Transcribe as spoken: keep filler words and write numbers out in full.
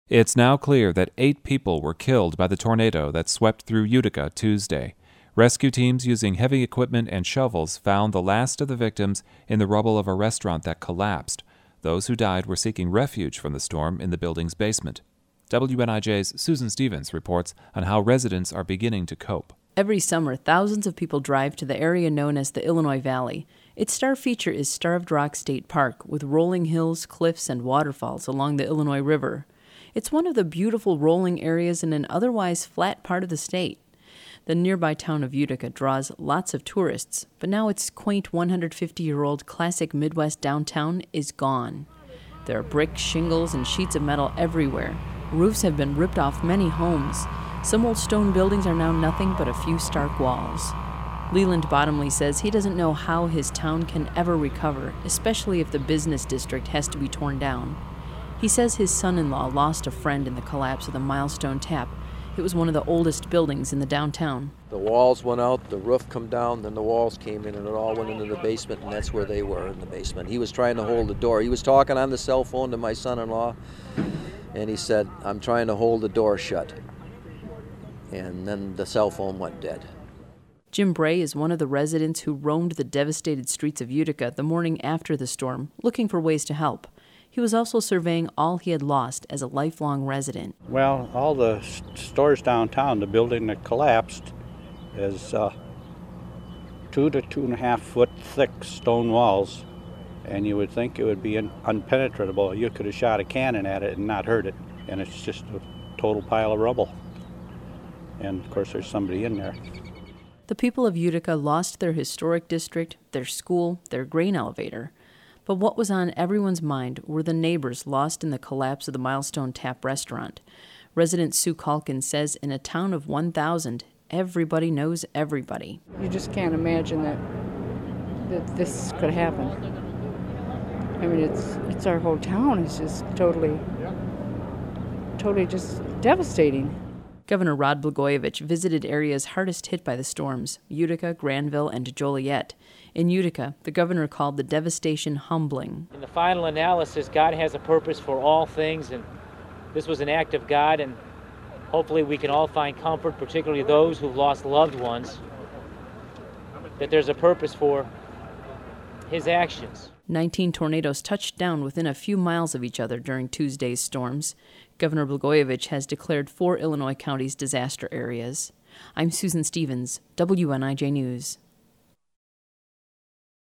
It's now clear that eight people were killed by the tornado that swept through Utica Tuesday. Rescue teams using heavy equipment and shovels found the last of the victims in the rubble of a restaurant that collapsed. Those who died were seeking refuge from the storm in the building's basement. W N I J's Susan Stevens reports on how residents are beginning to cope. Every summer, thousands of people drive to the area known as the Illinois Valley. Its star feature is Starved Rock State Park, with rolling hills, cliffs, and waterfalls along the Illinois River. It's one of the beautiful rolling areas in an otherwise flat part of the state. The nearby town of Utica draws lots of tourists, but now its quaint one hundred fifty-year-old classic Midwest downtown is gone. There are bricks, shingles, and sheets of metal everywhere. Roofs have been ripped off many homes. Some old stone buildings are now nothing but a few stark walls. Leland Bottomley says he doesn't know how his town can ever recover, especially if the business district has to be torn down. He says his son-in-law lost a friend in the collapse of the Milestone Tap. It was one of the oldest buildings in the downtown. The walls went out, the roof come down, then the walls came in, and it all went into the basement, and that's where they were, in the basement. He was trying to hold the door. He was talking on the cell phone to my son-in-law, and he said, "I'm trying to hold the door shut." And then the cell phone went dead. Jim Bray is one of the residents who roamed the devastated streets of Utica the morning after the storm, looking for ways to help. He was also surveying all he had lost as a lifelong resident. Well, all the st- stores downtown, the building that collapsed, is uh, two to two and a half foot thick stone walls, and you would think it would be un- unpenetrable. You could have shot a cannon at it and not hurt it, and it's just a total pile of rubble. And of course, there's somebody in there. The people of Utica lost their historic district, their school, their grain elevator. But what was on everyone's mind were the neighbors lost in the collapse of the Milestone Tap restaurant. Resident Sue Calkin says in a town of one thousand, everybody knows everybody. You just can't imagine that that this could happen. I mean, it's it's our whole town is just totally, totally just devastating. Governor Rod Blagojevich visited areas hardest hit by the storms, Utica, Granville, and Joliet. In Utica, the governor called the devastation humbling. In the final analysis, God has a purpose for all things, and this was an act of God, and hopefully we can all find comfort, particularly those who've lost loved ones, that there's a purpose for his actions. Nineteen tornadoes touched down within a few miles of each other during Tuesday's storms. Governor Blagojevich has declared four Illinois counties disaster areas. I'm Susan Stevens, W N I J News.